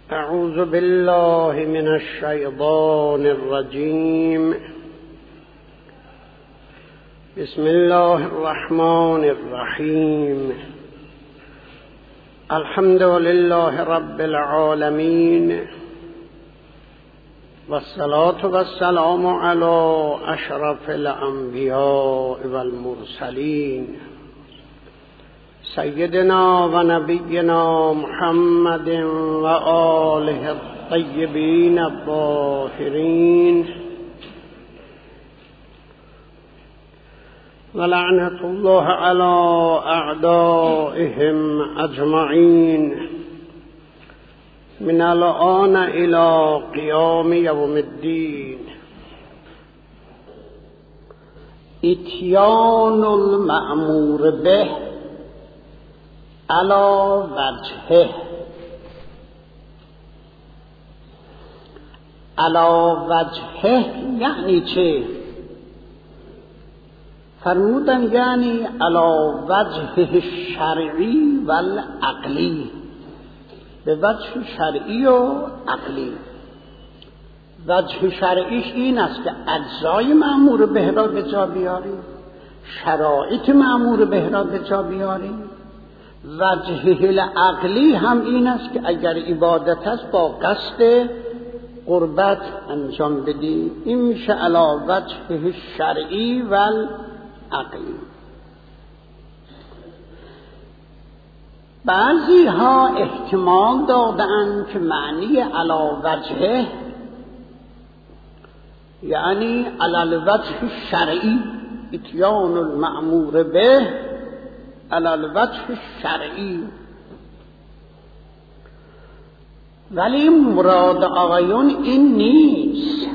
اعوذ بالله من الشیطان الرجیم. بسم الله الرحمن الرحیم. الحمد لله رب العالمین والصلاة والسلام على اشرف الانبیاء والمرسلین سیدنا و نبینا محمد و آله الطیبین الطاهرین و لعنة الله علی اعدائهم اجمعین من الآن الى قیام یوم الدین. اتیان المأمور به علی وجهه. علی وجهه یعنی چه؟ فرمودن یعنی علی وجهه شرعی و عقلی، به وجه شرعی و عقلی. وجه شرعیش این است که اجزای مأمور به را به جا بیاریم، شرایط مأمور به را به جا بیاریم. وجه العقلی هم این است که اگر عبادت است با قصد قربت انجام بدیم، این میشه علی وجه شرعی و عقلی. بعضی ها احتمال دادند که معنی علی وجهه یعنی علی الوجه شرعی، اتیان المأمور به علی الوجه شرعی. ولی مراد آقایون این نیست.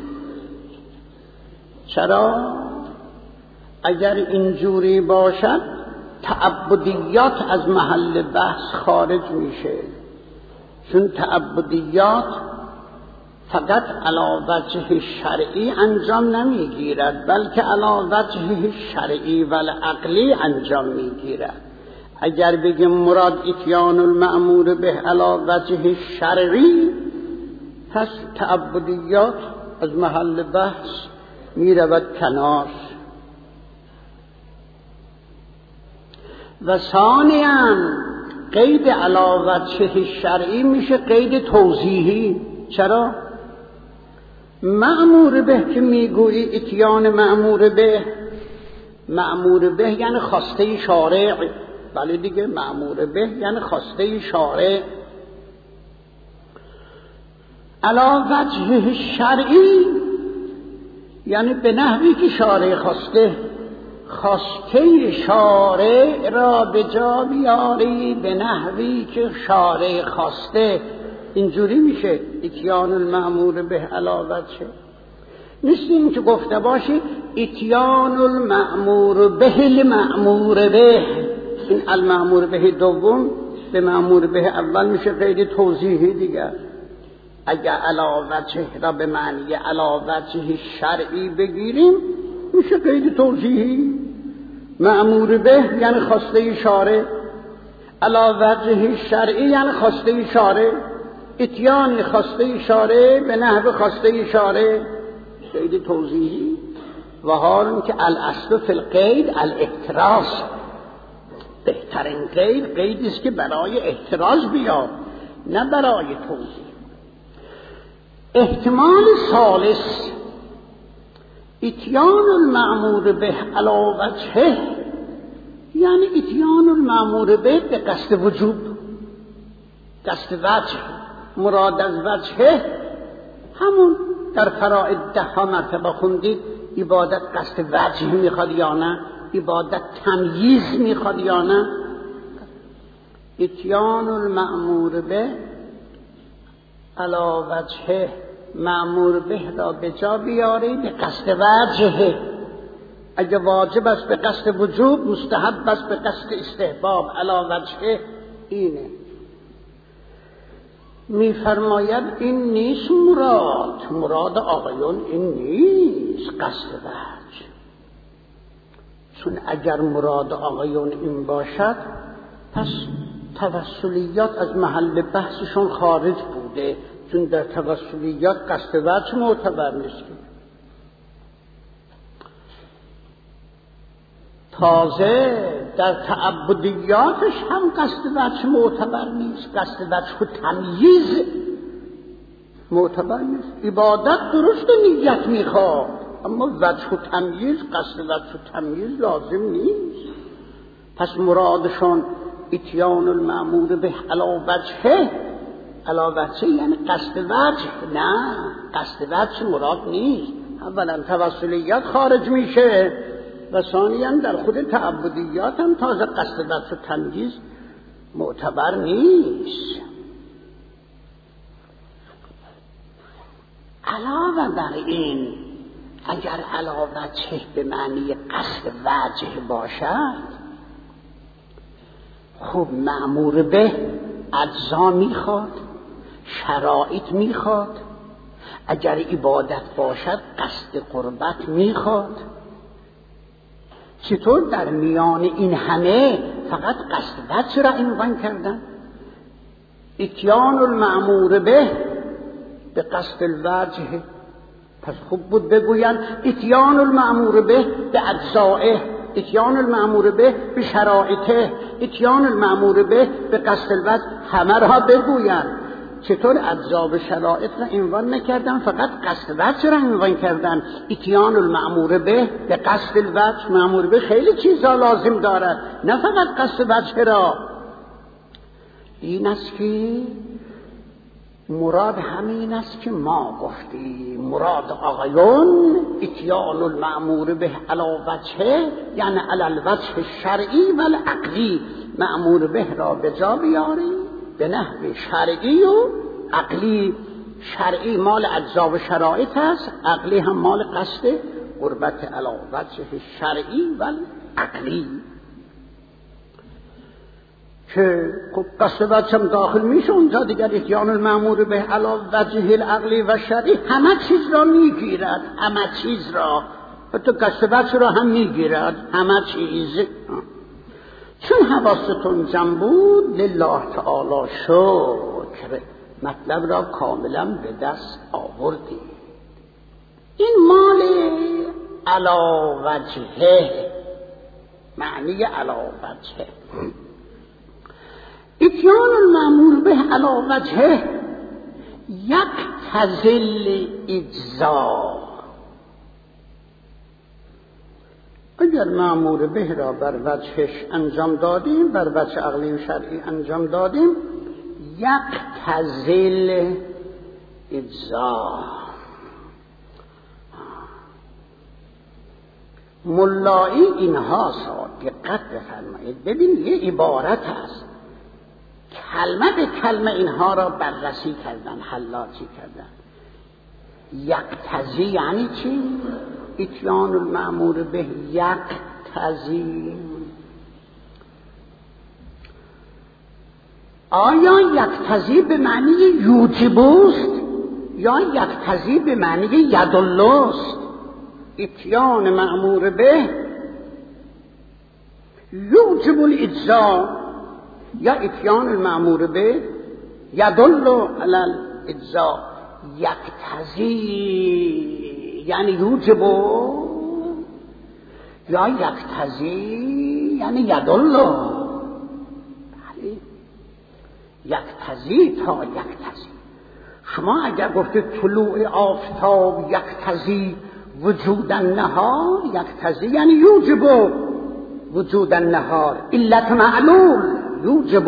چرا؟ اگر اینجوری باشد تعبدیات از محل بحث خارج میشه، چون تعبدیات فقط علی وجه شرعی انجام نمیگیرد، بلکه علی وجه شرعی و عقلی انجام میگیرد. اگر بگیم مراد اتیان المأمور به علی وجه شرعی، پس تعبدیات از محل بحث میرود کنار. و ثانیاً قید علی وجه شرعی میشه قید توضیحی. چرا؟ مأمور به که میگویی اتیان مأمور به، مأمور به یعنی خواسته شارع. بله دیگه، مأمور به یعنی خواسته شارع. علی وجه شرعی یعنی به نحوی که شارع خواسته، خواسته شارع را به جا بیاری به نحوی که شارع خواسته. اینجوری میشه اتیان المأمور به علی وجهه. مثل این که گفته باشی اتیان المأمور به المأمور به، این المأمور به دوم به مأمور به اول میشه قید توضیحی دیگر. اگر علی وجه را به معنی علی وجه شرعی بگیریم میشه قید توضیحی. مأمور به یعنی خواسته شارع، علی وجه شرعی یعنی خواسته شارع. اتیان خواسته شارع به نحو خواسته شارع، قید توضیحی. و حال که الاصل فی القید الاحتراز، بهترین قید است که برای احتراز بیاد نه برای توضیح. احتمال ثالث اتیان المأمور به علی وجهه یعنی اتیان المأمور به به قصد وجوب، قصد وجه. مراد از وجهه همون در فرائض 10 مرتبه خوندید، عبادت قصد وجه میخواد یا نه، عبادت تمییز میخواد یا نه. اتیان المأمور به علی وجهه، مأمور به را به جا بیاری به قصد وجهه. اگه واجب است به قصد وجوب، مستحب است به قصد استحباب. علی وجهه اینه. میفرماید این نیست مراد آقایون این نیست قصد وجه. چون اگر مراد آقایون این باشد پس توسلیات از محل بحثشون خارج بود. آورده، چون در توسلیات قصد وجه معتبر نیست. تازه در تعبدیاتش هم قصد وجه معتبر نیست، قصد وجه و تمییز معتبر نیست. عبادت درست نیت میخواد، اما وجه و تمییز، قصد وجه و تمییز لازم نیست. پس مرادشون اتیان المأمور به علی وجهه یعنی قصد وجه، نه قصد وجه مراد نیست. اولا توسلیات خارج میشه و ثانیاً در خود تعبدیات هم تازه قصد وجه و تمییز معتبر نیست. علاوه بر این، اگر علی وجهه به معنی قصد وجه باشد، خب مأمور به اجزا میخواد، شرایط میخواد. اگر عبادت باشد قصد قربت میخواد. چطور در میان این همه فقط قصد وجه را عنوان کردن؟ اتیان المأمور به قصد الوجه. پس خوب بود بگویند اتیان المأمور به اجزائه، اتیان المأمور به شرایطه، اتیان المأمور به قصد الوجه، همه را بگویند. چطور اجزا و شرایط را عنوان نکردن، فقط قصد وجه را عنوان کردن؟ اتیان المأمور به قصد الوجه، مأمور به خیلی چیزا لازم دارد، نه فقط قصد وجه را. این است که مراد همین است که ما گفتیم. مراد آقایون اتیان المأمور به علی وجهه یعنی علی الوجه الشرعی و العقلی، مأمور به را به جا بیاری به نحو شرعی و عقلی. شرعی مال اجزا و شرایط است، عقلی هم مال قصد قربت علی وجه الشرعی و العقلی. که خب قصد وجه هم داخل میشه اونجا دیگر. اتیان المأمور به علی وجه العقلی و شرعی همه چیز را میگیرد، همه چیز را، حتی قصد وجه را هم میگیرد، همه چیز. چون حواستون جمع بود لله تعالی شکر، مطلب را کاملا به دست آوردی. این مال علی وجهه، معنی علی وجهه. اتیان المأمور به علی وجهه یقتضی الاجزا. اگر مأمور به را بر وجهش انجام دادیم، بر وجه عقلی و شرعی انجام دادیم، یقتضی الاجزا. ملایی اینها دقت بفرمایید، ببین یه عبارت هست، کلمه به کلمه اینها را بررسی کردن، حلاجی کردن. یقتضی یعنی چی؟ اتیان المأمور به یقتضی. آیا یقتضی به معنی یوجب است یا یقتضی به معنی یدل است؟ اتیان مأمور به یوجب الاجزا یا اتیان المأمور به یدل علی الاجزا. یقتضی یعنی یوجب یا یقتضی یعنی یدل. بله، یقتضی تا یقتضی. شما اگر گفتید طلوع آفتاب یقتضی وجود النهار، یقتضی یعنی یوجب وجود النهار، علت معلول یوجب.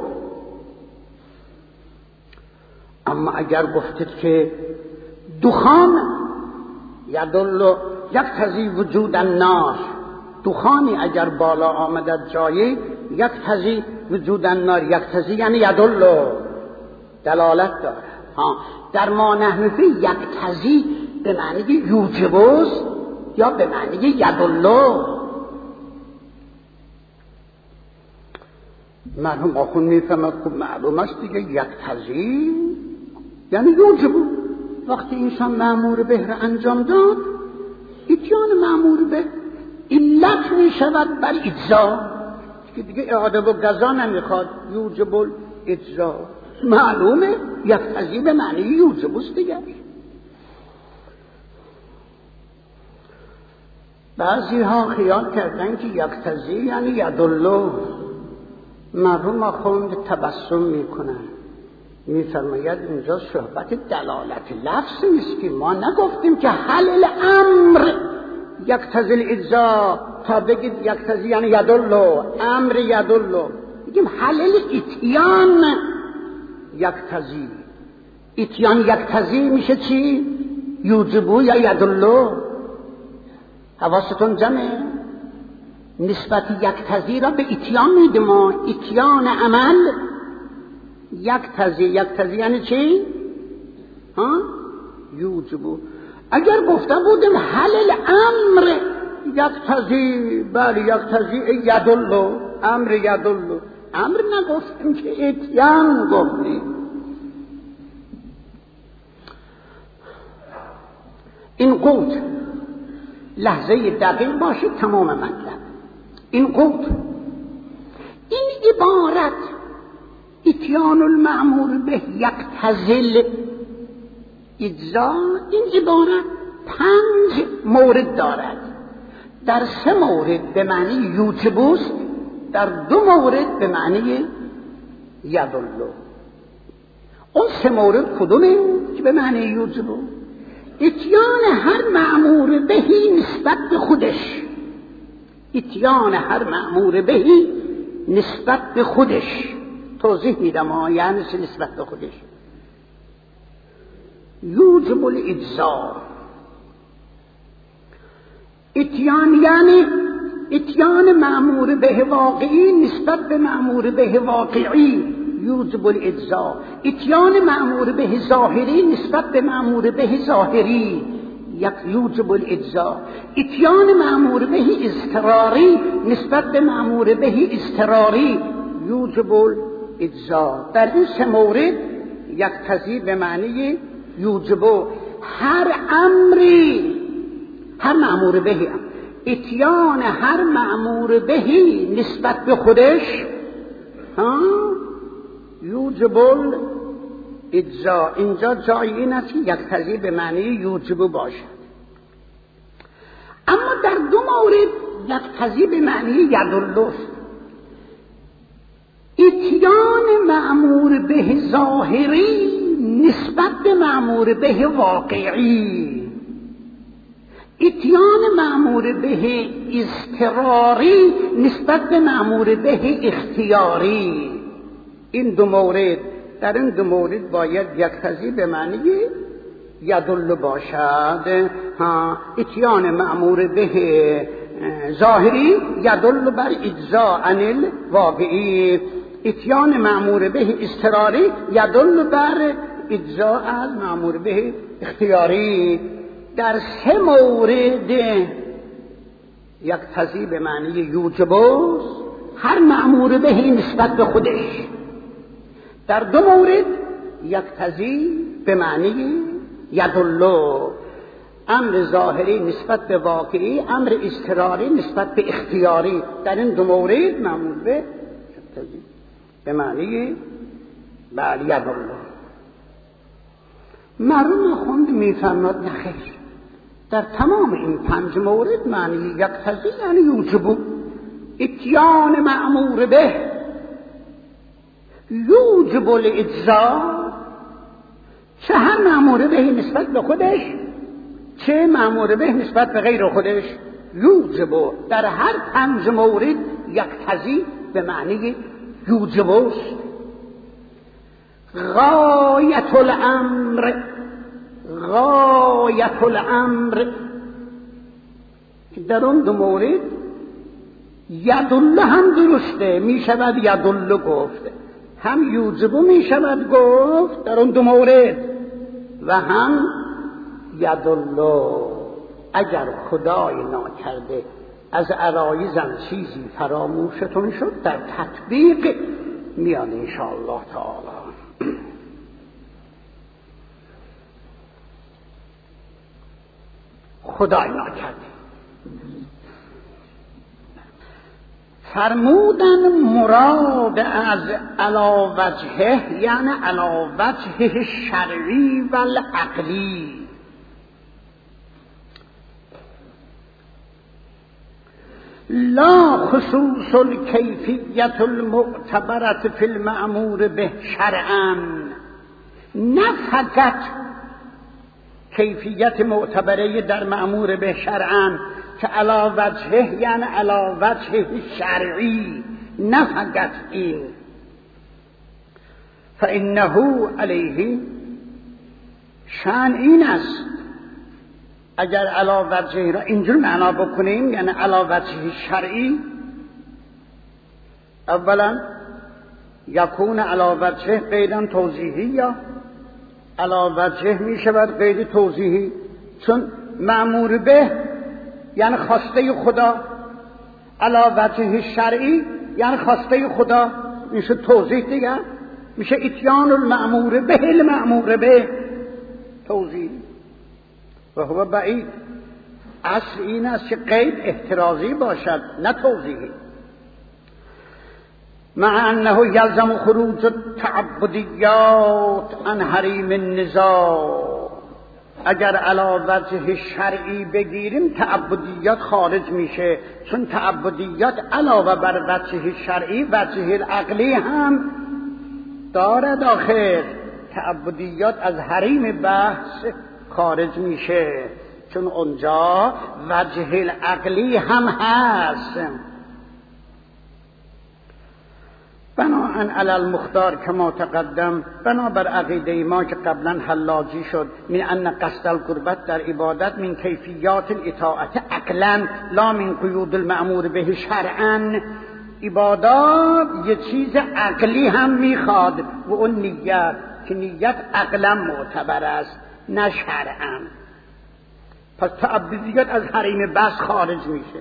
اما اگر گفتید که دخان یدل یقتضی وجود النار، دخانی اگر بالا آمدد جایی یقتضی وجود النار، یقتضی یعنی یدل، دلالت داره. در ما نحن فی یقتضی به معنی یوجب است یا به معنی یدل. مرحوم آخوند میفهمد خوب معلوم است دیگه. یقتضی یعنی یوجب. وقتی انسان مأمور به را انجام داد، اتیان مأمور به علت می شود بر اجزا که دیگه اعاده و قضا نمیخواد، یوجب الاجزا. معلومه یقتضی به معنی یوجبوست دیگر. بعضی ها خیال کردن که یقتضی یعنی یدالله. مرحوم آخوند تبسم میکنن، میفرماید اینجا صحبت دلالت لفظ نیست که ما نگفتیم که حل الامر یقتضی الاجزا تا بگید یقتضی یعنی یدالله، امر یدالله. بگیم حل الاتیان یقتضی. اتیان یقتضی میشه چی؟ یوجبو یا یدالله. حواستون جمعه؟ نسبت یقتضی را به اتیان میدیم ما. اتیان عمل یقتضی. یقتضی یعنی چی؟ یوجبو. اگر گفته بودیم حل الامر یقتضی، بله یقتضی یدالله، امر یدالله. امر نگفتیم که اتیان گفتیم. این قوت لحظه دقیق باشه تمام مطلب. این قوت، این عبارت اتیان المأمور به یقتضی اجزا، این عبارت 5 مورد دارد. در 3 مورد به معنی یوجبوست، در 2 مورد به معنی یدالله. اون 3 مورد کدومه که به معنی یوجبو؟ اتیان هر مأمور بهی نسبت به خودش. اتیان هر مأمور بهی نسبت به خودش. توضیح میدم یعنی نسبت به خودش. یوجب الاجزا. اتیان یعنی اتیان مأمور به واقعی نسبت به مأمور به واقعی، یوجب الاجزا. اتیان مأمور به ظاهری نسبت به مأمور به ظاهری، یوجب الاجزا. اتیان مأمور به اضطراری نسبت به مأمور به اضطراری، یوجب الاجزا. در این 3 مورد یقتضی به معنی یوجبو. هر امری، هر مأمور بهی، اتیان هر مأمور بهی نسبت به خودش یوجب الاجزا. اینجا جای این است که یقتضی به معنی یوجبو باشد. اما در 2 مورد یقتضی به معنی یدالله است. اتیان مأمور به ظاهری نسبت به مأمور به واقعی، اتیان مأمور به اضطراری نسبت به مأمور به اختیاری. این 2 مورد، در این 2 مورد باید یقتضی به معنی یدالله باشد. اتیان مأمور به ظاهری یدالله بر اجزا عن الواقعی، اتیان مأمور به اضطراری یدالله بر اجزا از مأمور به اختیاری. در 3 مورد یقتضی به معنی یوجبو، هر مأمور به نسبت به خودش. در 2 مورد یقتضی به معنی یدالله، امر ظاهری نسبت به واقعی، امر اضطراری نسبت به اختیاری. در این 2 مورد مأمور به یقتضی به معنی یدالله. مرحوم آخوند میفرماد نخیر، در تمام این 5 مورد معنی یقتضی یعنی یوجبو. اتیان مأمور به یوجب الاجزا، چه هر مأمور به نسبت به خودش، چه مأمور به نسبت به غیر خودش، یوجب. در هر 5 مورد یقتضی به معنی یوجبوست. غایت الامر، غایت الامر که در اون 2 مورد یدالله هم درسته، می شود یدالله گفت، هم یوجبو می شود گفت در اون 2 مورد، و هم یدالله. اگر خدای ناکرده از عرایزم چیزی فراموشتون شد در تطبیق میاد انشاءالله تعالی. خدای ناکرده فرمودن مراد از علی وجهه یعنی علی وجهه شرعی و عقلی. لا خصوص الکیفیت المعتبرة فی المأمور به شرعا، نه فقط کیفیت معتبره در مأمور به شرعا که علی وجهه یعنی علی وجه شرعی، نه فقط این. فانه علیه، شأن این است اگر علی وجهه را اینجور معنا بکنیم یعنی علی وجه شرعی، اولا یکون علی وجهه قیدا توضیحی یا علی وجهه می شود قید توضیحی، چون مأمور به یعنی خواسته خدا، علی وجه شرعی یعنی خواسته خدا، میشه توضیح دیگه، میشه اتیان المأمور به المأمور به توضیح. و هو بعید، اصل این است که قید احترازی باشد نه توضیحی. مع انه یلزم خروج التعبدیات عن حریم النزاع، اگر علی وجه شرعی بگیریم تعبدیات خارج میشه، چون تعبدیات علاوه بر وجه شرعی وجه العقلی هم دارد. آخر تعبدیات از حریم بحث خارج میشه، چون اونجا وجه العقلی هم هست. بناهن علی المختار کما تقدم، بنابر عقیده ما که قبلا حلاجی شد، من ان قصد القربت در عبادت من کیفیات الاطاعت عقلا لا من قیود المأمور به شرعا، عبادات یه چیز عقلی هم میخواد و اون نیت، که نیت عقلا معتبر است نه شرعا. پس تعبدیات از حریم بس خارج میشه.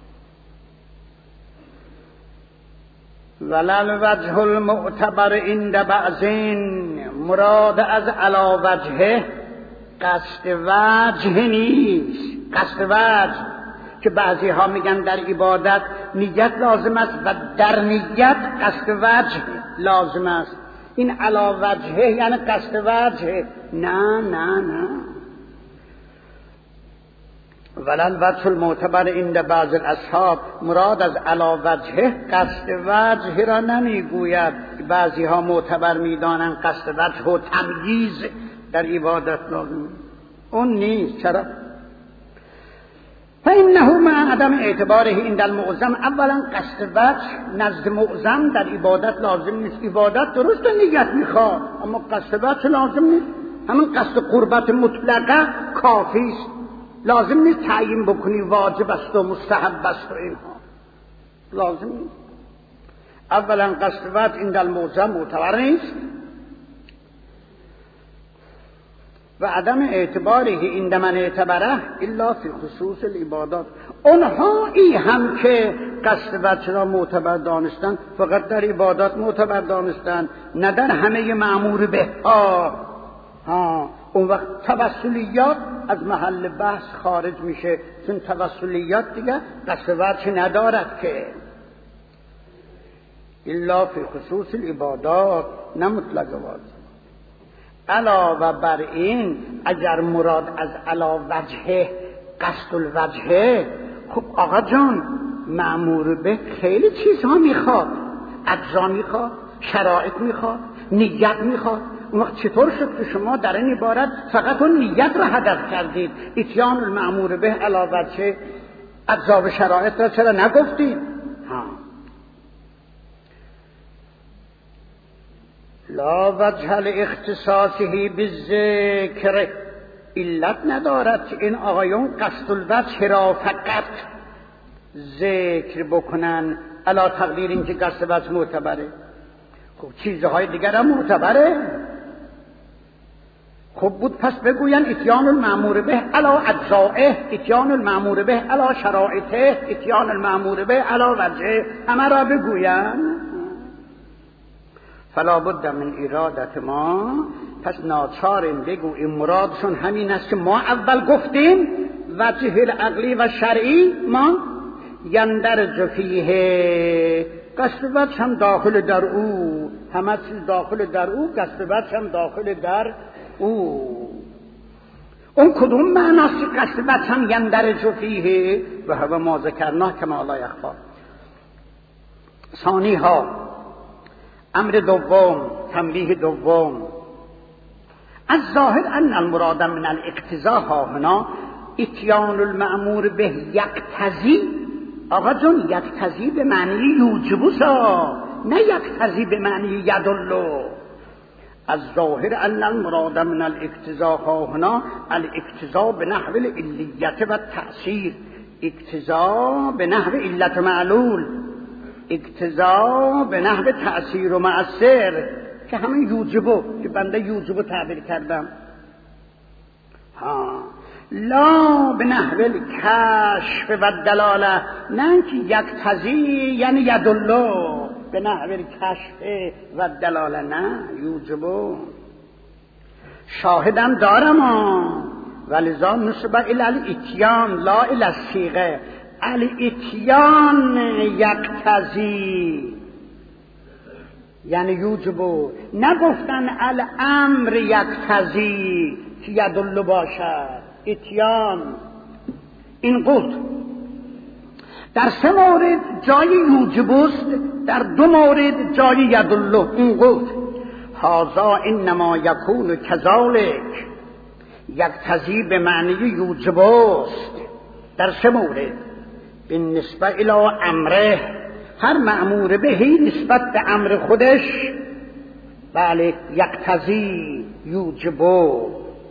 ولل وجه المعتبر عند بعضین، مراد از علی وجهه قصد وجه نیست. قصد وجه که بعضی ها میگن در عبادت نیت لازم است و در نیت قصد وجه لازم است، این علی وجهه یعنی قصد وجه. نه نه نه، ولل وجه المعتبر عند بعض الاصحاب، مراد از علی وجهه قصد وجه را نمیگوید. بعضی ها معتبر میدانن قصد وجه و تمییز در عبادت لازم، اون نیست. چرا؟ فإنه مع عدم اعتباره عند المعظم، اولا قصد وجه نزد معظم در عبادت لازم نیست. عبادت درست نیت میخواد اما قصد وجه لازم نیست. همون قصد قربت مطلقه کافی است، لازم نیست تعیین بکنی واجب است و مستحب است و اینها، لازم نیست. اولا قصد وجه عند المعظم معتبر نیست و عدم اعتباره عند من اعتبره الا فی خصوص العبادات. اونها ای هم که قصد وجه را معتبر دانستن فقط در عبادات معتبر دانستن، نه در همه مأمور به ها. اون وقت توسلیات از محل بحث خارج میشه، چون توسلیات دیگه قصد وجه ندارد که. الا فی خصوص العبادات، نه مطلق واجب. علاوه بر این اگر مراد از علی وجهه قصد الوجهه، خب آقا جان مأمور به خیلی چیزها میخواد، اجزا میخواد، شرایط میخواد، نیت میخواد. اون وقت چطور شد که شما در این عبارت فقط اون نیت را هدف کردید؟ اتیان المأمور به علی وجهه، اجزا و شرایط را چرا نگفتید؟ لا وجه لاختصاصه بالذکر، علت ندارد که این آقایون قصد الوجه را فقط ذکر بکنن علا تقدیر این که قصد وجه معتبره. خب چیزهای دیگر هم معتبره. خب بود پس بگوین اتیان المأمور به علا اجزائه، اتیان المأمور به علا شرائطه، اتیان المأمور به علا وجهه، همه را بگوین. فلا بد من ارادت ما، پس ناچاریم بگوییم مرادشون همین است که ما اول گفتیم، وجه العقلی و شرعی ما یندرج فیه، قصد وجه هم داخل در او، همه چیز داخل در او، قصد وجه هم داخل در او. اون کدوم معناست که قصد وجه هم یندرج فیه؟ و هو ما ذکرناه کما لا یخفی. ثانی ها، امر دوم، تنبیه دوم، از ظاهر ان المراد من الاقتضاء ها هنا اتیان المأمور به یقتضی. آقا جون یقتضی به معنی یوجبوسا، نه یقتضی به معنی یدلو. از ظاهر ان المراد من الاقتضاء ها هنا الاقتضاء به نحو العلیت و تأثیر، اقتضاء به نحو علت معلول، اقتضاء به نحو تأثیر و مؤثر، که همین یوجبو که بنده یوجبو تعبیر کردم. لا به نحو الکشف و دلاله، نه که یقتضی یعنی یدلو، به نحو الکشف و دلاله نه، یوجبو. شاهدم دارم ولذا نسب الی الاتیان لا الی الصیغه. الاتیان یقتضی یعنی یوجبو، نگفتن الامر یقتضی که یدل باشد. اتیان این قلت در 3 مورد جای یوجبوست، در 2 مورد جای یدلو. این قلت هذا انما یکون کذالک، یقتضی به معنی یوجبوست در 3 مورد. بالنسبه الی امره، هر مأمور بهی نسبت به امر خودش بله یقتضی یوجبو.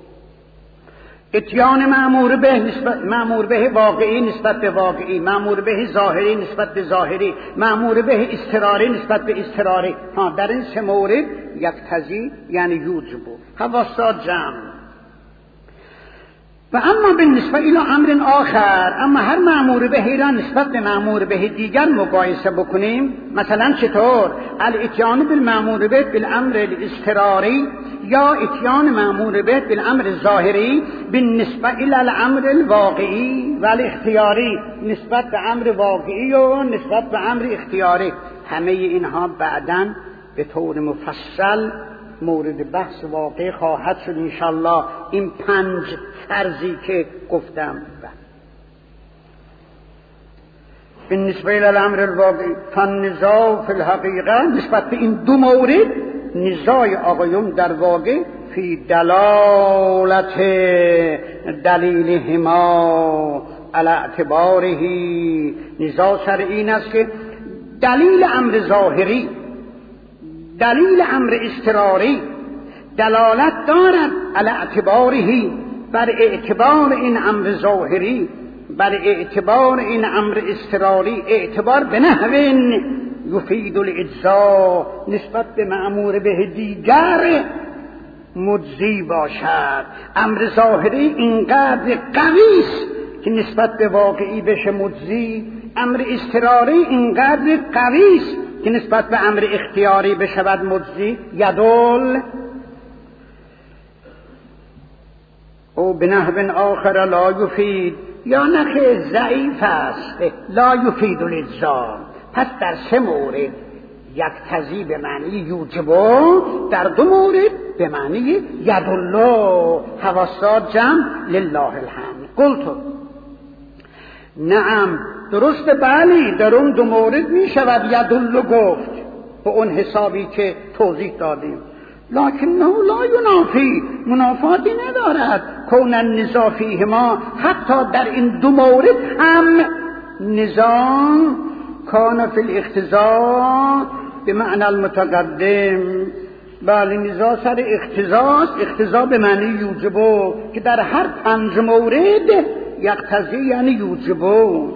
اتیان مأمور به نسبت مأمور به واقعی نسبت به واقعی، مأمور به ظاهری نسبت به ظاهری، مأمور به اضطراری نسبت به اضطراری. در این 3 مورد یقتضی یعنی یوجبو. حواسات جمع. و اما بالنسبه الی امر آخر، اما هر مأمور بهی را نسبت به مأمور به دیگر مقایسه بکنیم، مثلا چطور؟ الاتیان بالمأمور به بالامر الاضطراری یا اتیان مأمور به بالامر ظاهری بالنسبه الی الامر الواقعی و الاختیاری، نسبت به امر واقعی و نسبت به امر اختیاری. همه اینها بعداً به طور مفصل مورد بحث واقع خواهد شد انشالله. این 5 فرضی که گفتم بالنسبه الى الامر الواقعی فالنزاع فی الحقیقه، نسبت به این 2 مورد نزاع آقایون در واقع فی دلالت دلیلهما علی اعتباره، نزاع سر این است که دلیل امر ظاهری دلیل امر اضطراری دلالت دارد علی اعتباره، بر اعتبار این امر ظاهری، بر اعتبار این امر اضطراری، اعتبار به نحو یفید الاجزا، نسبت به مأمور به دیگر مجزی باشد. امر ظاهری اینقدر قوی است که نسبت به واقعی بشه مجزی، امر اضطراری اینقدر قوی است که نسبت به امر اختیاری بشود مجزی. یدل او به نحو آخر لا یفید، یا نخه ضعیف است، لا یفید الاجزا. پس در 3 مورد یقتضی به معنی یوجبو، در 2 مورد به معنی یدلو. حواسات جمع لله الحمد. قلت نعم، درست بلی، در اون 2 مورد می شود یدلو گفت به اون حسابی که توضیح دادیم، لکن نه لا ینافی، منافاتی ندارد کون النزاع فیهما، حتی در این 2 مورد هم نزاع کان فی الاقتضاء به معنی المتقدم. بله نزاع سر اقتضاست، اقتضا به معنی یوجبو، که در هر 5 مورد یقتضی یعنی یوجبو.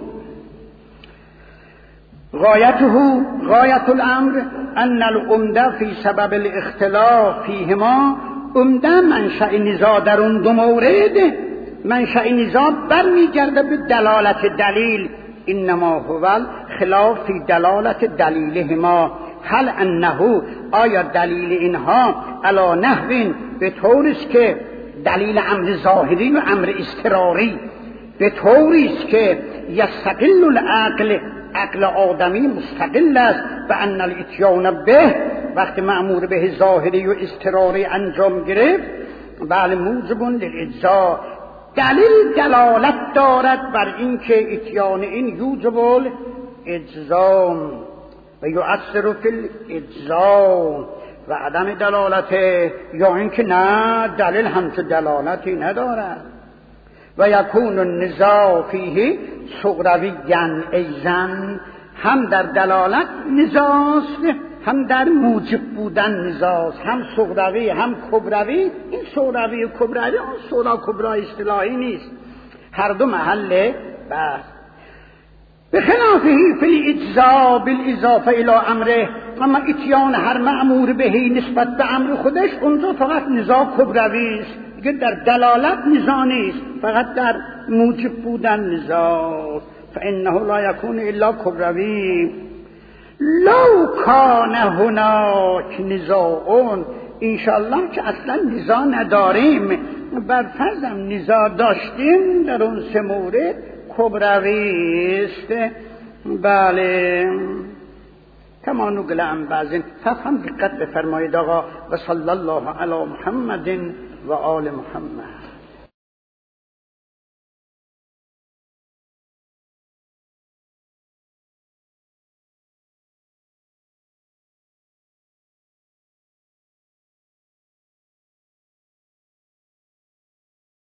غایت الامر ان العمده فی سبب الاختلاف فیهما، عمده منشأ نزاع در اون 2 مورد، منشأ نزاع برمیگرده به دلالت دلیل. انما هو خلاف فی دلالت دلیلهما، هل انه آیا دلیل اینها علی نحو به طوریست که دلیل امر ظاهری و امر اضطراری به طوریست که یستقل العقل، عقل آدمی مستقل است. و ان الاتیان به، وقتی مأمور به ظاهری و اضطراری انجام گرفت، بله موجب للاجزا، دلیل دلالت دارد بر این که اتیان این یوجب الاجزا و یؤثر فی الاجزا، و عدم دلالت یا اینکه نه دلیل همچه دلالتی ندارد. و یکون النزاع فیه صغرویاً ایضاً، هم در دلالت نزاست هم در موجب بودن نزاست، هم صغروی هم کبروی. این صغروی و کبروی اون صغرا کبرا اصطلاحی نیست، هر دو محل بحث. بخلافه فی الاجزا بالاضافه الی امره، اما اتیان هر مأمور بهی نسبت به امر خودش اونجا فقط نزاع کبروی است، دیگه در دلالت نزاع نیست، فقط در موجب بودن نزاع. فانه لا یکون الا کبروی. لو کان هناک نزاع، انشاءالله که اصلا نزاع نداریم، بر فرضم نزاع داشتیم در اون سه مورد کبروی است. بله کما نقل عن بعضین. فهم دقت بفرمایید آقا. و صلی الله علی محمد و آل محمد.